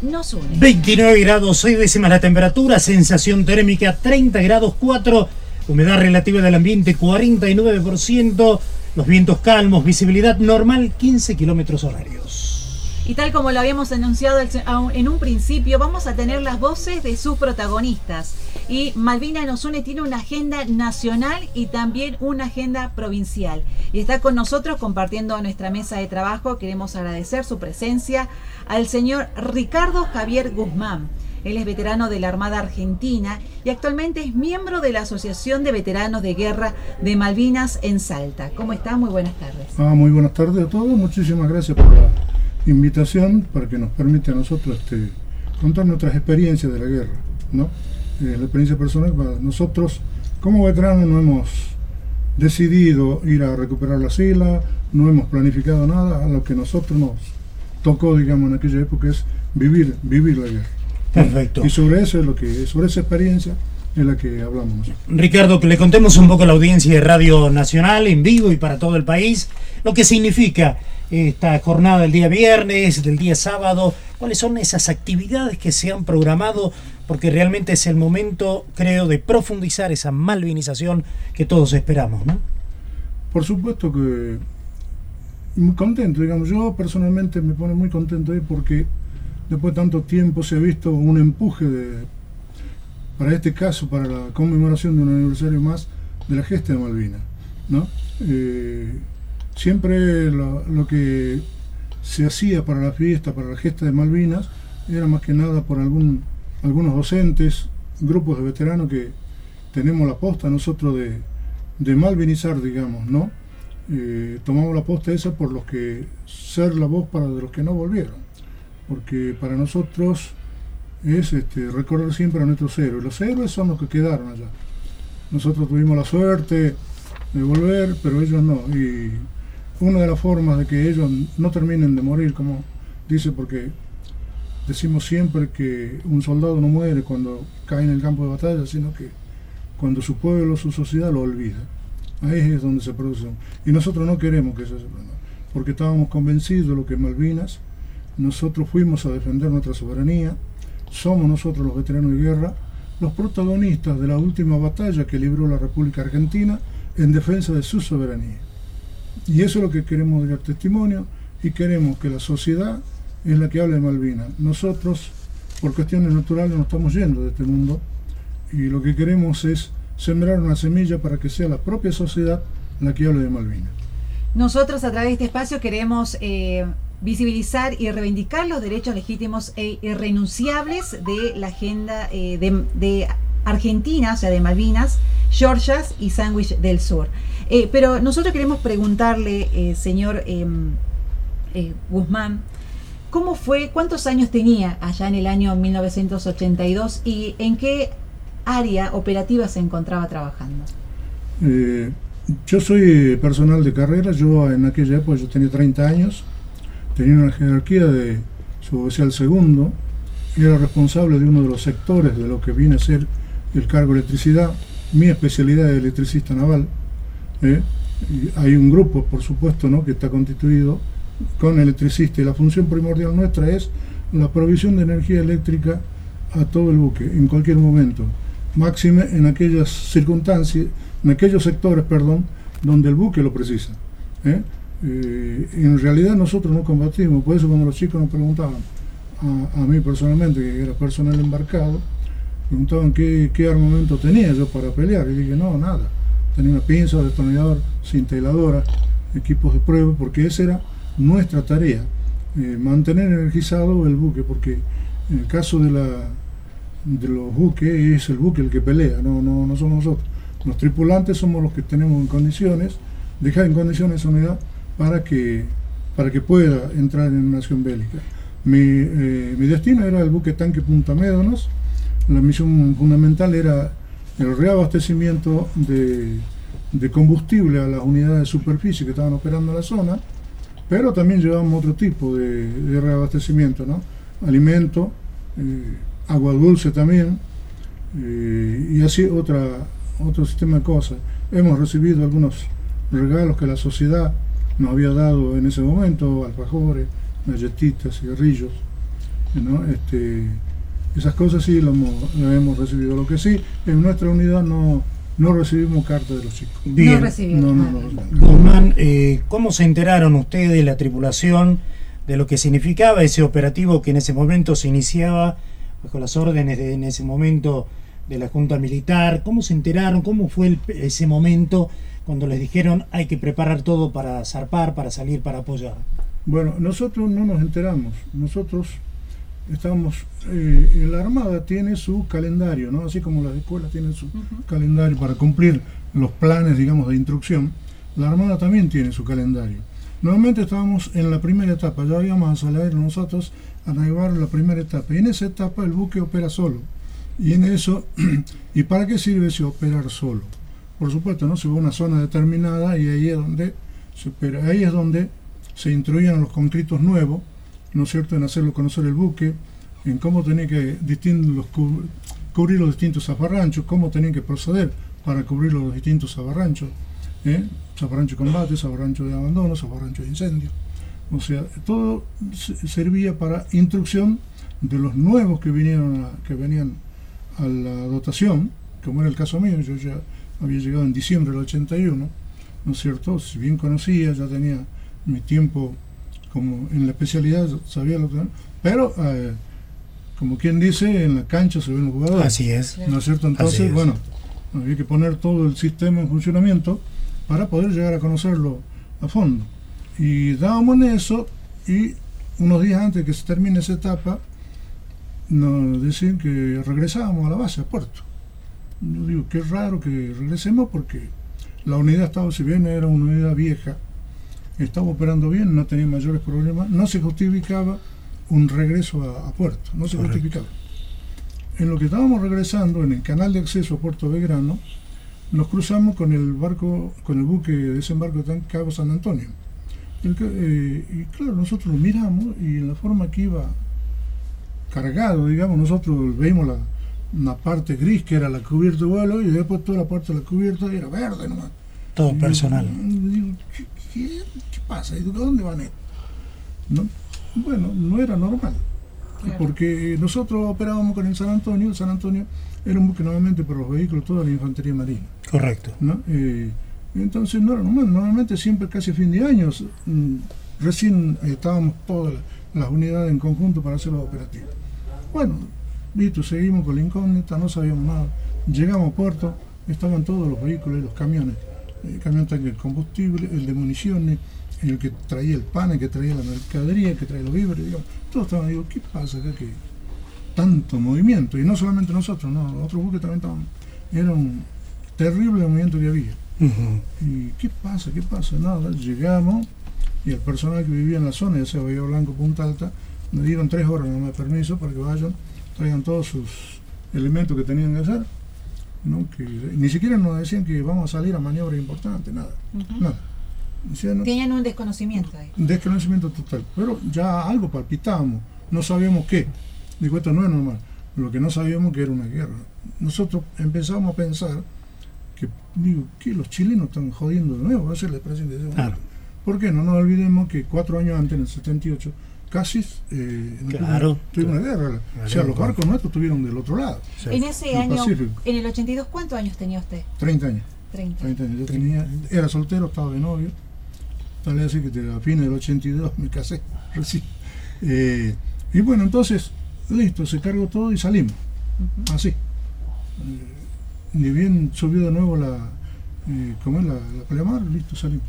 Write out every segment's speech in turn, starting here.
nos une. 29 grados 6 décimas la temperatura, sensación térmica 30 grados 4, humedad relativa del ambiente 49%, los vientos calmos, visibilidad normal 15 kilómetros horarios. Y tal como lo habíamos anunciado en un principio, vamos a tener las voces de sus protagonistas. Y Malvinas nos une tiene una agenda nacional y también una agenda provincial. Y está con nosotros compartiendo nuestra mesa de trabajo. Queremos agradecer su presencia al señor Ricardo Javier Guzmán. Él es veterano de la Armada Argentina y actualmente es miembro de la Asociación de Veteranos de Guerra de Malvinas en Salta. ¿Cómo está? Muy buenas tardes. Muy buenas tardes a todos. Muchísimas gracias por la invitación para que nos permite a nosotros contar nuestras experiencias de la guerra, ¿no? La experiencia personal para nosotros como veteranos no hemos decidido ir a recuperar la isla, no hemos planificado nada. A lo que nosotros nos tocó, digamos, en aquella época es vivir la guerra. Perfecto. Y sobre eso es sobre esa experiencia es la que hablamos nosotros. Ricardo, que le contemos un poco a la audiencia de Radio Nacional en vivo y para todo el país lo que significa esta jornada del día viernes, del día sábado, cuáles son esas actividades que se han programado, porque realmente es el momento, creo, de profundizar esa malvinización que todos esperamos, ¿no? Por supuesto que muy contento, digamos, yo personalmente me pone muy contento ahí porque después de tanto tiempo se ha visto un empuje para este caso, para la conmemoración de un aniversario más de la gesta de Malvinas, ¿no? Siempre lo que se hacía para la fiesta, para la gesta de Malvinas, era más que nada por algunos docentes, grupos de veteranos que tenemos la posta nosotros de malvinizar, digamos, ¿no? Tomamos la posta esa por los que ser la voz para de los que no volvieron, porque para nosotros es recordar siempre a nuestros héroes. Los héroes son los que quedaron allá. Nosotros tuvimos la suerte de volver, pero ellos no. Y una de las formas de que ellos no terminen de morir, como dice, porque decimos siempre que un soldado no muere cuando cae en el campo de batalla, sino que cuando su pueblo, su sociedad lo olvida. Ahí es donde se produce. Y nosotros no queremos que eso se produzca, porque estábamos convencidos de lo que es Malvinas. Nosotros fuimos a defender nuestra soberanía. Somos nosotros los veteranos de guerra los protagonistas de la última batalla que libró la República Argentina en defensa de su soberanía. Y eso es lo que queremos dar testimonio, y queremos que la sociedad es la que hable de Malvinas. Nosotros, por cuestiones naturales, nos estamos yendo de este mundo, y lo que queremos es sembrar una semilla para que sea la propia sociedad la que hable de Malvinas. Nosotros a través de este espacio queremos visibilizar y reivindicar los derechos legítimos e irrenunciables de la agenda de Argentina, o sea, de Malvinas, Georgias y Sandwich del Sur. Pero nosotros queremos preguntarle, señor Guzmán, ¿cómo fue, cuántos años tenía allá en el año 1982 y en qué área operativa se encontraba trabajando? Yo soy personal de carrera. Yo en aquella época yo tenía 30 años, tenía una jerarquía de suboficial segundo, era responsable de uno de los sectores de lo que viene a ser el cargo de electricidad. Mi especialidad es electricista naval. Y hay un grupo, por supuesto, ¿no?, que está constituido con electricistas, y la función primordial nuestra es la provisión de energía eléctrica a todo el buque, en cualquier momento, máxime en aquellas circunstancias, en aquellos sectores, donde el buque lo precisa. En realidad nosotros no combatimos, por eso cuando los chicos nos preguntaban, a mí personalmente, que era personal embarcado, preguntaban qué armamento tenía yo para pelear, y dije, no, nada. Tenía una pinza, destornillador, cinta hiladora, equipos de prueba, porque esa era nuestra tarea, mantener energizado el buque, porque en el caso de los buques es el buque el que pelea, no somos nosotros. Los tripulantes somos los que tenemos en condiciones, dejar en condiciones esa unidad para que pueda entrar en una acción bélica. Mi destino era el buque tanque Punta Médanos. La misión fundamental era el reabastecimiento de combustible a las unidades de superficie que estaban operando en la zona, pero también llevamos otro tipo de reabastecimiento, ¿no? Alimento, agua dulce también, y así otro sistema de cosas. Hemos recibido algunos regalos que la sociedad nos había dado en ese momento, alfajores, galletitas, cigarrillos, ¿no? Esas cosas sí lo hemos recibido. Lo que sí, en nuestra unidad no recibimos cartas de los chicos. Bien. No recibieron. No. Guzmán, ¿cómo se enteraron ustedes, la tripulación, de lo que significaba ese operativo que en ese momento se iniciaba bajo las órdenes en ese momento de la Junta Militar? ¿Cómo se enteraron? ¿Cómo fue ese momento cuando les dijeron hay que preparar todo para zarpar, para salir, para apoyar? Bueno, nosotros no nos enteramos. Nosotros estamos... la Armada tiene su calendario, ¿no? Así como las escuelas tienen su calendario para cumplir los planes, digamos, de instrucción. La Armada también tiene su calendario. Normalmente estábamos en la primera etapa, ya íbamos a salir nosotros a navegar la primera etapa. Y en esa etapa el buque opera solo. Y en eso, ¿y para qué sirve ese operar solo? Por supuesto, ¿no? Se va a una zona determinada y ahí es donde se opera. Ahí es donde se instruían a los conscriptos nuevos, ¿no es cierto?, en hacerlo conocer el buque, en cómo tenía que cubrir los distintos zafarranchos, cómo tenían que proceder para cubrir los distintos zafarranchos. Zafarrancho de combate, zafarrancho de abandono, zafarrancho de incendio. O sea, todo servía para instrucción de los nuevos que venían a la dotación, como era el caso mío. Yo ya había llegado en diciembre del 81, ¿no es cierto? Si bien conocía, ya tenía mi tiempo como en la especialidad, sabía lo que... Pero, como quien dice, en la cancha se ven los jugadores. Así es. ¿No es cierto? Entonces, bueno, había que poner todo el sistema en funcionamiento para poder llegar a conocerlo a fondo. Y dábamos en eso, y unos días antes de que se termine esa etapa, nos decían que regresábamos a la base, a puerto. Yo digo, qué raro que regresemos, porque la unidad estaba, si bien era una unidad vieja, estaba operando bien, no tenía mayores problemas, no se justificaba un regreso a puerto, no se justificaba. En lo que estábamos regresando, en el canal de acceso a Puerto Belgrano, nos cruzamos con el buque de desembarco de Cabo San Antonio. Y claro, nosotros lo miramos y en la forma que iba cargado, digamos, nosotros veíamos una parte gris que era la cubierta de vuelo, y después toda la parte de la cubierta era verde nomás. Todo personal. Digo, ¿qué pasa? ¿Y dónde van estos? ¿No? Bueno, no era normal. Claro. Porque nosotros operábamos con el San Antonio. El San Antonio era un buque nuevamente para los vehículos, toda la infantería marina. Correcto. ¿No? Entonces no era normal. Normalmente siempre casi a fin de año, recién estábamos todas las unidades en conjunto para hacer los operativos. Bueno, listo, seguimos con la incógnita, no sabíamos nada. Llegamos a puerto, estaban todos los vehículos y los camiones. El camión tanque de combustible, el de municiones, el que traía el pan, el que traía la mercadería, el que traía los víveres, digamos. Todos estaban, digo, ¿qué pasa acá? Que tanto movimiento. Y no solamente nosotros, no, los otros buques también estaban. Era un terrible movimiento que había. ¿Y qué pasa? ¿Qué pasa? Nada, llegamos y el personal que vivía en la zona, ya sea Bahía Blanco, Punta Alta, me dieron 3 horas nomás de permiso para que vayan, traigan todos sus elementos que tenían que hacer, ¿no? Que ni siquiera nos decían que vamos a salir a maniobras importantes, nada, nada. Decían, tenían un desconocimiento ahí. Desconocimiento total, pero ya algo palpitábamos, no sabíamos qué. Digo, esto no es normal, lo que no sabíamos que era una guerra. Nosotros empezamos a pensar que, digo, que los chilenos están jodiendo de nuevo, va a ser la expresión de Dios. Claro. ¿Por qué? No nos olvidemos que 4 años antes, en el 78, casi tuvimos una guerra. O sea, los barcos nuestros estuvieron del otro lado. Sí. En ese año, Pacífico. En el 82, ¿cuántos años tenía usted? 30 años. 30 años. Yo era soltero, estaba de novio. Tal vez así que a fines del 82 me casé recién. Y bueno, entonces, listo, se cargó todo y salimos. Así. Ni bien subió de nuevo la pleamar, listo, salimos.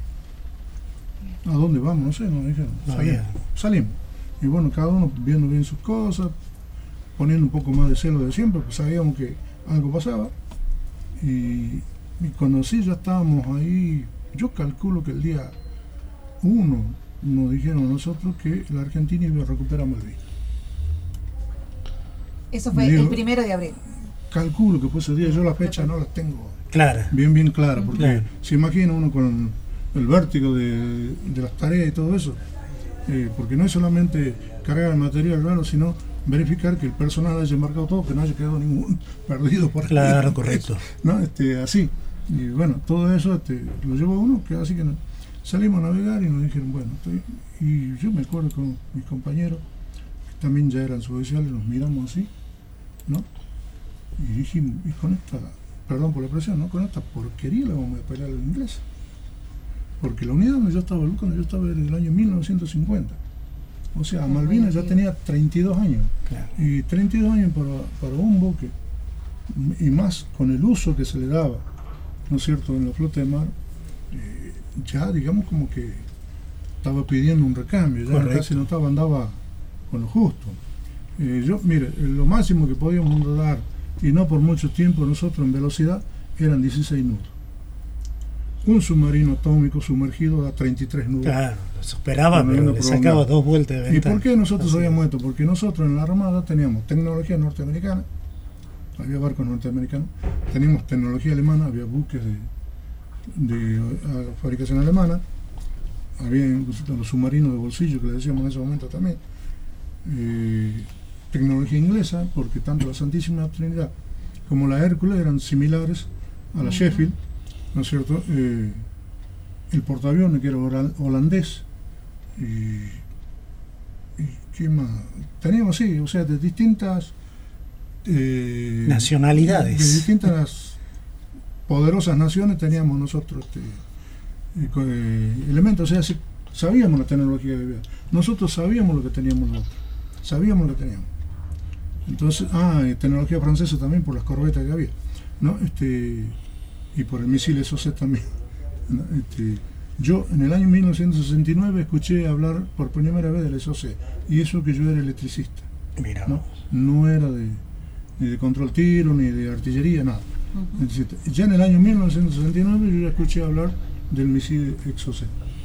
¿A dónde vamos? No sé, nos dijeron. Salimos. Y bueno, cada uno viendo bien sus cosas, poniendo un poco más de celo de siempre, porque sabíamos que algo pasaba. Y cuando sí ya estábamos ahí, yo calculo que el día 1 nos dijeron a nosotros que la Argentina iba a recuperar Malvinas. Eso fue el 1 de abril. Calculo que fue ese día, yo la fecha no la tengo clara, bien clara, porque se imagina uno con el vértigo de las tareas y todo eso, porque no es solamente cargar el material raro, sino verificar que el personal haya embarcado todo, que no haya quedado ningún perdido por ahí. Claro, correcto. ¿No? Así. Y bueno, todo eso lo llevó uno, que así que salimos a navegar y nos dijeron, bueno, y yo me acuerdo con mis compañeros, también ya eran suboficiales, nos miramos así, ¿no? Y dijimos, y con esta, perdón por la expresión, ¿no? Con esta porquería le vamos a pelear al inglés. Porque la unidad donde yo estaba en el año 1950. O sea, Malvinas ya tenía 32 años. Claro. Y 32 años para un buque, y más con el uso que se le daba, ¿no es cierto?, en la flota de mar, ya digamos como que estaba pidiendo un recambio, ya casi no estaba, andaba con lo justo. Mire, lo máximo que podíamos dar, y no por mucho tiempo nosotros en velocidad, eran 16 nudos. Un submarino atómico sumergido a 33 nudos. Claro, lo superaba, pero le sacaba 2 vueltas de ventaja. ¿Y por qué nosotros sabíamos esto? Porque nosotros en la Armada teníamos tecnología norteamericana, había barcos norteamericanos, teníamos tecnología alemana, había buques de fabricación alemana, había los submarinos de bolsillo que le decíamos en ese momento también, tecnología inglesa, porque tanto la Santísima Trinidad como la Hércules eran similares a la Sheffield, ¿no es cierto? El portaaviones, que era holandés, y ¿qué más? Teníamos, sí, o sea, de distintas nacionalidades, de distintas poderosas naciones teníamos nosotros elementos, o sea, sabíamos la tecnología que había, nosotros sabíamos lo que teníamos nosotros, sabíamos lo que teníamos. Entonces, tecnología francesa también por las corbetas que había, ¿no? Y por el misil SOC también, ¿no? Yo en el año 1969 escuché hablar por primera vez del SOC, y eso que yo era electricista. Mira, no era ni de control tiro, ni de artillería, nada. Ya en el año 1969 yo ya escuché hablar del misil SOC.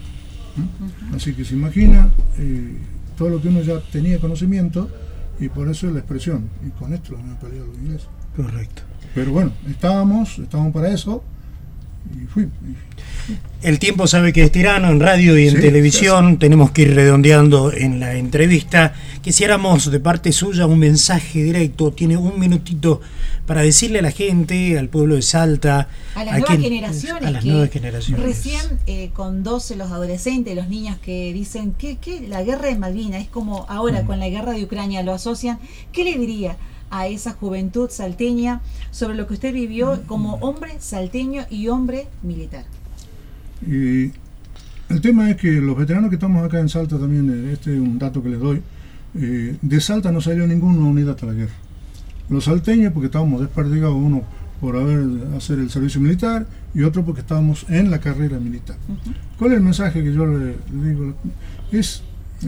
Así que se imagina todo lo que uno ya tenía conocimiento, y por eso es la expresión, y con esto me han peleado los ingleses. Correcto. Pero bueno, estábamos para eso, y fui. El tiempo sabe que es tirano en radio y en televisión. Tenemos que ir redondeando en la entrevista. Quisiéramos de parte suya un mensaje directo. Tiene un minutito para decirle a la gente, al pueblo de Salta, a las nuevas generaciones. Recién con 12 los adolescentes, los niños que dicen que la guerra de Malvinas es como ahora con la guerra de Ucrania, lo asocian. ¿Qué le diría a esa juventud salteña sobre lo que usted vivió como hombre salteño y hombre militar? Y el tema es que los veteranos que estamos acá en Salta también, este es un dato que les doy, de Salta no salió ninguna unidad a la guerra. Los salteños porque estábamos desperdigados, uno por hacer el servicio militar y otro porque estábamos en la carrera militar. ¿Cuál es el mensaje que yo le digo? Es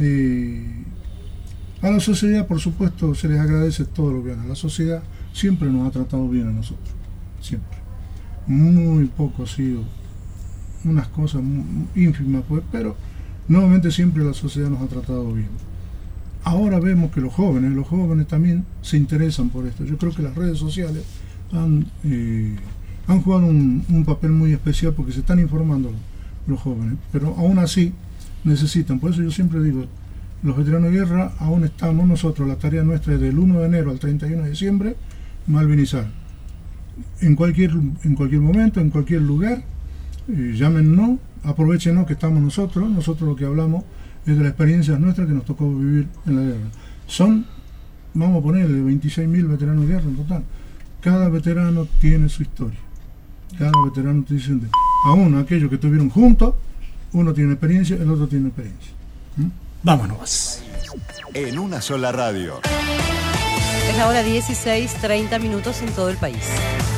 a la sociedad, por supuesto, se les agradece todo lo que hagan. La sociedad siempre nos ha tratado bien a nosotros, siempre. Muy poco ha sido, unas cosas ínfimas, pues, pero nuevamente siempre la sociedad nos ha tratado bien. Ahora vemos que los jóvenes también se interesan por esto. Yo creo que las redes sociales han jugado un papel muy especial porque se están informando los jóvenes, pero aún así necesitan. Por eso yo siempre digo, los veteranos de guerra aún estamos nosotros, la tarea nuestra es del 1 de enero al 31 de diciembre, malvinizar. En cualquier momento, en cualquier lugar, llámenos, aprovechenos que estamos nosotros lo que hablamos es de las experiencias nuestras que nos tocó vivir en la guerra. Son, vamos a ponerle 26.000 veteranos de guerra en total. Cada veterano tiene su historia. Cada veterano te dice, aún aquellos que estuvieron juntos, uno tiene experiencia, el otro tiene experiencia. Vámonos. En una sola radio. Es la hora 16:30 en todo el país.